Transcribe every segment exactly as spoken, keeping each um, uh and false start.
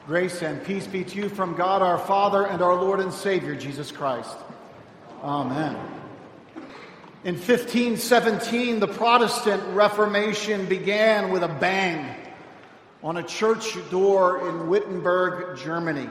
Grace and peace be to you from God our Father and our Lord and Savior, Jesus Christ. Amen. In fifteen seventeen, the Protestant Reformation began with a bang on a church door in Wittenberg, Germany.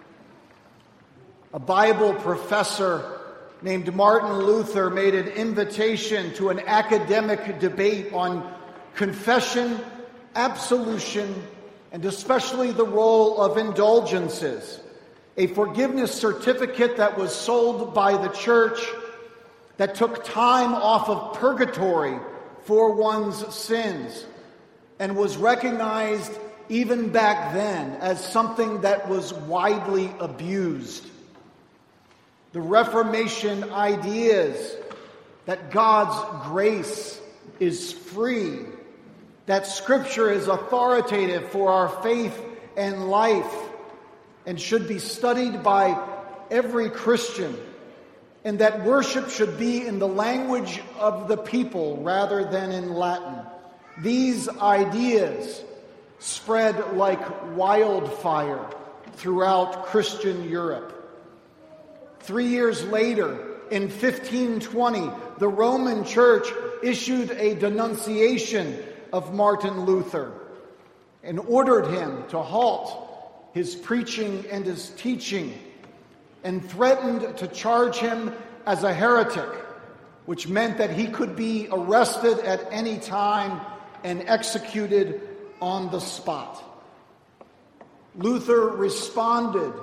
A Bible professor named Martin Luther made an invitation to an academic debate on confession, absolution, and especially the role of indulgences, a forgiveness certificate that was sold by the church that took time off of purgatory for one's sins and was recognized even back then as something that was widely abused. The Reformation ideas that God's grace is free, that Scripture is authoritative for our faith and life and should be studied by every Christian, and that worship should be in the language of the people rather than in Latin. These ideas spread like wildfire throughout Christian Europe. Three years later, in fifteen twenty, the Roman Church issued a denunciation of Martin Luther and ordered him to halt his preaching and his teaching and threatened to charge him as a heretic, which meant that he could be arrested at any time and executed on the spot. Luther responded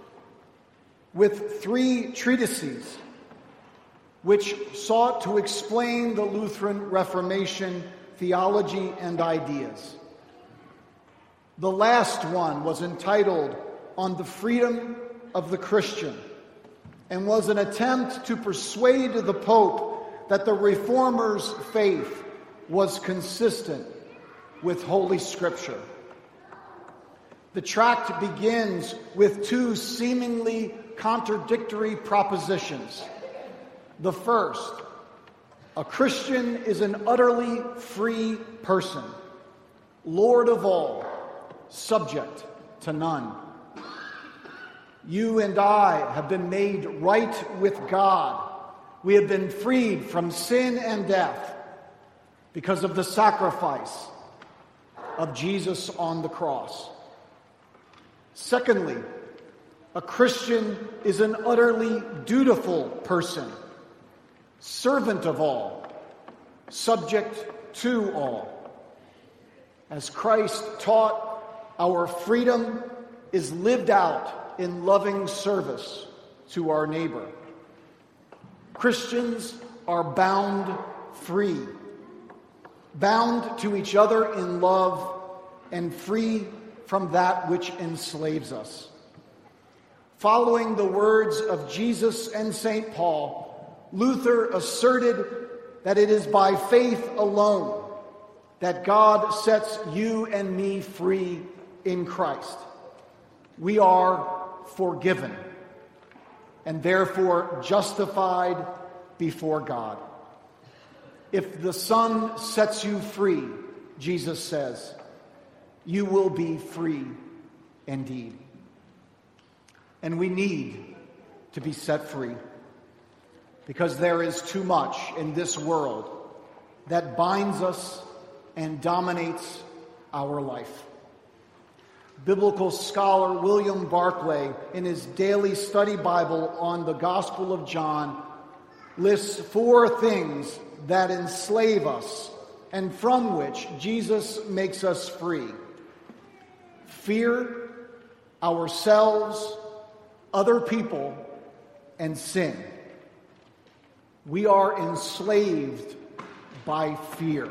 with three treatises which sought to explain the Lutheran Reformation theology and ideas. The last one was entitled On the Freedom of the Christian and was an attempt to persuade the Pope that the Reformers' faith was consistent with Holy Scripture. The tract begins with two seemingly contradictory propositions. The first, a Christian is an utterly free person, Lord of all, subject to none. You and I have been made right with God. We have been freed from sin and death because of the sacrifice of Jesus on the cross. Secondly, a Christian is an utterly dutiful person, servant of all, subject to all. As Christ taught, our freedom is lived out in loving service to our neighbor. Christians are bound free, bound to each other in love and free from that which enslaves us. Following the words of Jesus and Saint Paul, Luther asserted that it is by faith alone that God sets you and me free in Christ. We are forgiven and therefore justified before God. If the Son sets you free, Jesus says, you will be free indeed. And we need to be set free, because there is too much in this world that binds us and dominates our life. Biblical scholar William Barclay, in his daily study Bible on the Gospel of John, lists four things that enslave us and from which Jesus makes us free: fear, ourselves, other people, and sin. We are enslaved by fear.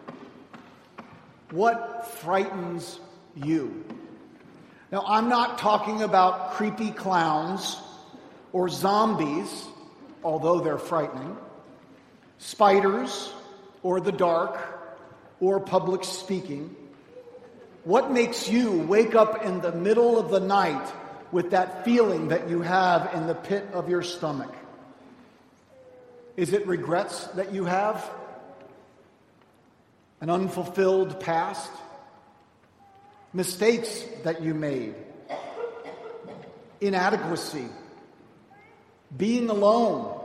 What frightens you? Now, I'm not talking about creepy clowns or zombies, although they're frightening, spiders or the dark or public speaking. What makes you wake up in the middle of the night with that feeling that you have in the pit of your stomach? Is it regrets that you have? An unfulfilled past? Mistakes that you made? inadequacy, being alone,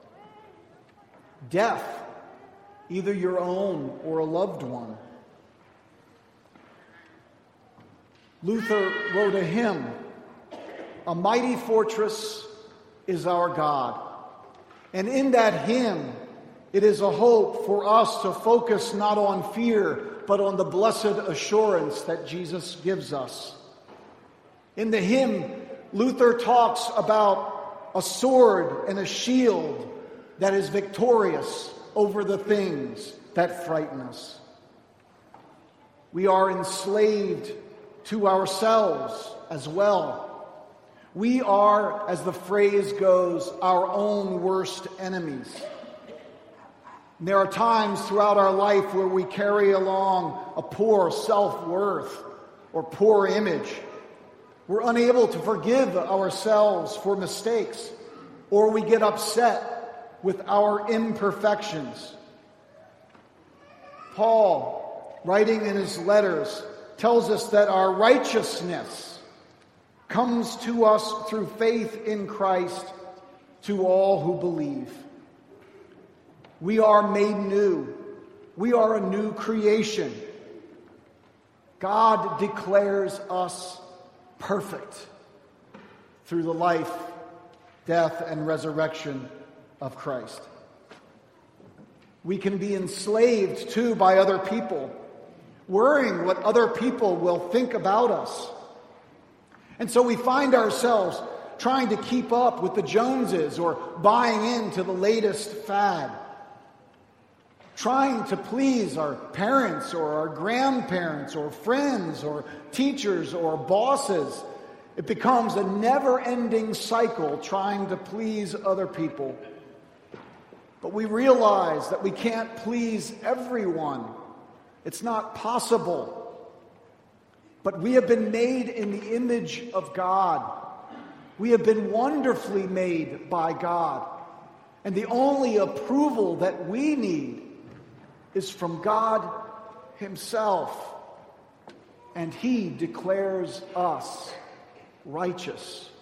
death, either your own or a loved one. Luther wrote a hymn, "A mighty fortress is our God." And in that hymn, it is a hope for us to focus not on fear, but on the blessed assurance that Jesus gives us. In the hymn, Luther talks about a sword and a shield that is victorious over the things that frighten us. We are enslaved to ourselves as well. We are, as the phrase goes, our own worst enemies. And there are times throughout our life where we carry along a poor self-worth or poor image. We're unable to forgive ourselves for mistakes, or we get upset with our imperfections. Paul, writing in his letters, tells us that our righteousness comes to us through faith in Christ to all who believe. We are made new. We are a new creation. God declares us perfect through the life, death, and resurrection of Christ. We can be enslaved too by other people, worrying what other people will think about us. And so we find ourselves trying to keep up with the Joneses or buying into the latest fad, trying to please our parents or our grandparents or friends or teachers or bosses. It becomes a never-ending cycle trying to please other people. But we realize that we can't please everyone. It's not possible. But we have been made in the image of God. We have been wonderfully made by God. And the only approval that we need is from God Himself. And He declares us righteous.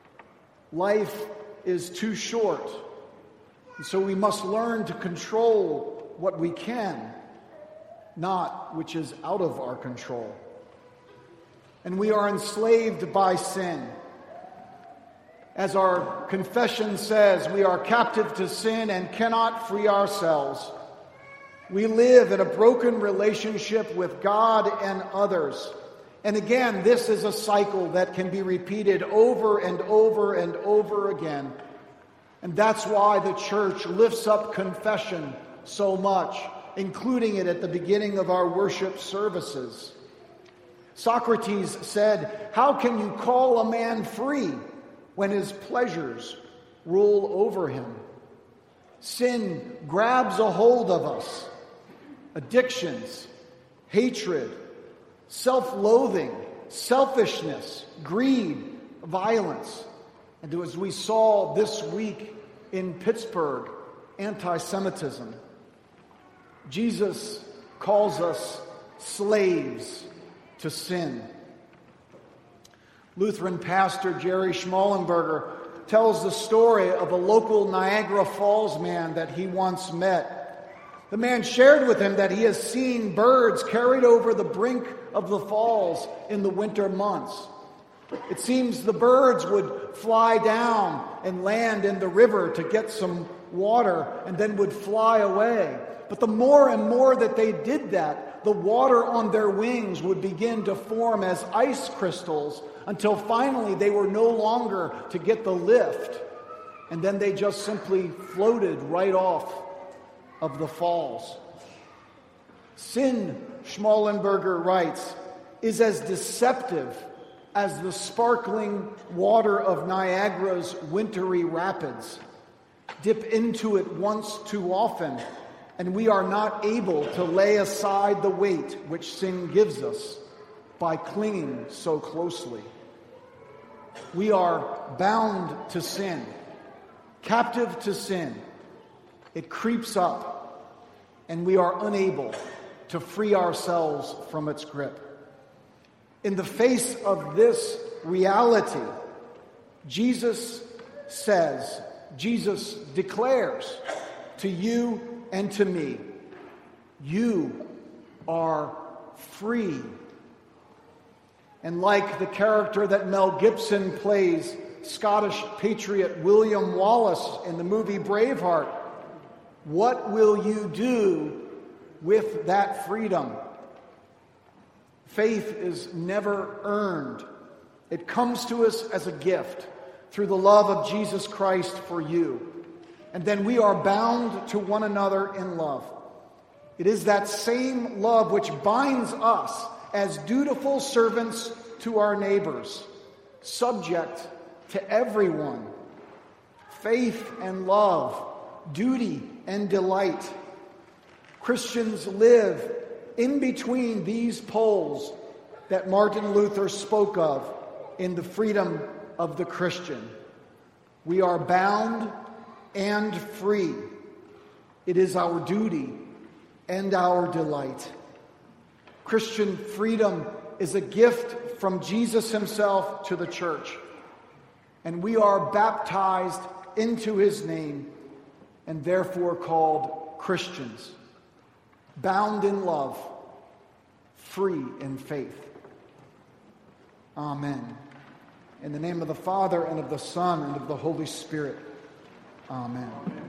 Life is too short. And so we must learn to control what we can, not which is out of our control. And we are enslaved by sin. As our confession says, we are captive to sin and cannot free ourselves. We live in a broken relationship with God and others. And again, this is a cycle that can be repeated over and over and over again. And that's why the church lifts up confession so much, including it at the beginning of our worship services. Socrates said, "How can you call a man free when his pleasures rule over him?" Sin grabs a hold of us. Addictions, hatred, self-loathing, selfishness, greed, violence. And as we saw this week in Pittsburgh, anti-Semitism. Jesus calls us slaves to sin. Lutheran pastor Jerry Schmallenberger tells the story of a local Niagara Falls man that he once met. The man shared with him that he has seen birds carried over the brink of the falls in the winter months. It seems the birds would fly down and land in the river to get some water and then would fly away. But the more and more that they did that, the water on their wings would begin to form as ice crystals until finally they were no longer to get the lift. And then they just simply floated right off of the falls. Sin, Schmallenberger writes, is as deceptive as the sparkling water of Niagara's wintry rapids. Dip into it once too often, and we are not able to lay aside the weight which sin gives us by clinging so closely. We are bound to sin, captive to sin. It creeps up, and we are unable to free ourselves from its grip. In the face of this reality, Jesus says, Jesus declares to you and to me, you are free. And like the character that Mel Gibson plays, Scottish patriot William Wallace in the movie Braveheart, what will you do with that freedom? Faith is never earned. It comes to us as a gift through the love of Jesus Christ for you. And then we are bound to one another in love. It is that same love which binds us as dutiful servants to our neighbors, subject to everyone. Faith and love, duty and delight. Christians live in between these poles that Martin Luther spoke of in the freedom of the Christian. We are bound and free. It is our duty and our delight. Christian freedom is a gift from Jesus himself to the church. And we are baptized into his name and therefore called Christians. Bound in love, free in faith. Amen. In the name of the Father, and of the Son, and of the Holy Spirit. Amen.